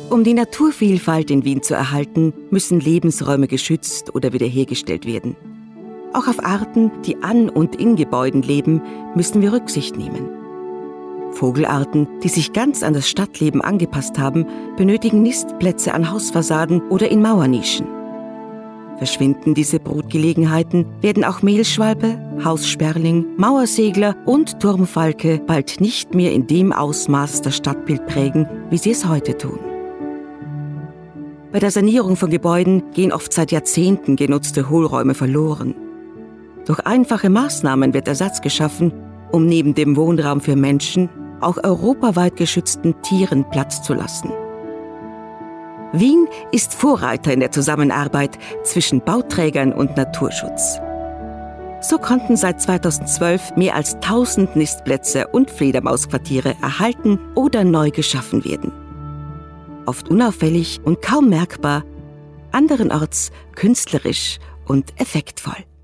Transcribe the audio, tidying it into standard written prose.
Um die Naturvielfalt in Wien zu erhalten, müssen Lebensräume geschützt oder wiederhergestellt werden. Auch auf Arten, die an und in Gebäuden leben, müssen wir Rücksicht nehmen. Vogelarten, die sich ganz an das Stadtleben angepasst haben, benötigen Nistplätze an Hausfassaden oder in Mauernischen. Verschwinden diese Brutgelegenheiten, werden auch Mehlschwalbe, Haussperling, Mauersegler und Turmfalke bald nicht mehr in dem Ausmaß das Stadtbild prägen, wie sie es heute tun. Bei der Sanierung von Gebäuden gehen oft seit Jahrzehnten genutzte Hohlräume verloren. Durch einfache Maßnahmen wird Ersatz geschaffen, um neben dem Wohnraum für Menschen auch europaweit geschützten Tieren Platz zu lassen. Wien ist Vorreiter in der Zusammenarbeit zwischen Bauträgern und Naturschutz. So konnten seit 2012 mehr als 1000 Nistplätze und Fledermausquartiere erhalten oder neu geschaffen werden. Oft unauffällig und kaum merkbar, anderenorts künstlerisch und effektvoll.